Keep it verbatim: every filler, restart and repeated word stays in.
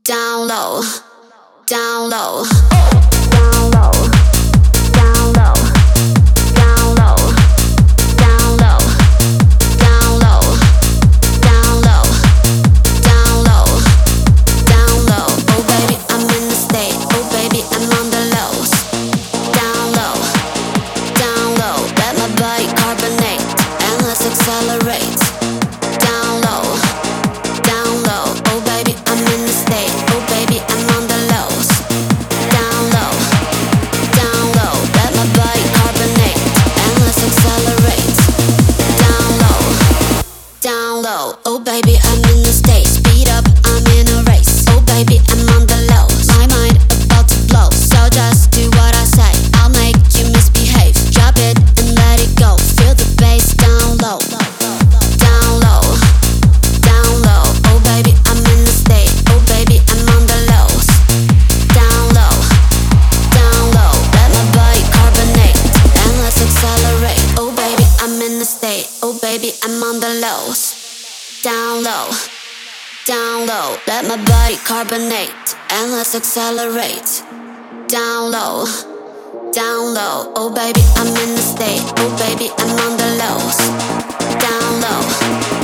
down low, down low, down low, down low, down low, down low, down low, down low, down low, down low. Oh baby, I'm in the state. Oh baby, I'm on the lows. Down low, down low. Let my body carbonate and let's accelerate. Down low, down low. Oh baby, I'm in the state. Oh baby, I'm on the lows. Down low, down low. Let my body carbonate and let's accelerate. Down low, down low. Oh baby, I'm in the state. Speed up, I'm in a race. Oh baby, I'm on the lows. My mind about to blow, so just do what I say. I'll make you misbehave. Drop it and let it go. Feel the bass down low, down low, down low. Oh baby, I'm in the state. Oh baby, I'm on the lows. Down low, down low. Let my body carbonate and let's accelerate. Oh baby, I'm in the state. Oh baby, I'm on the lows. Down low, down low. Let my body carbonate and let's accelerate. Down low, down low. Oh baby, I'm in the state. Oh baby, I'm on the lows. Down low,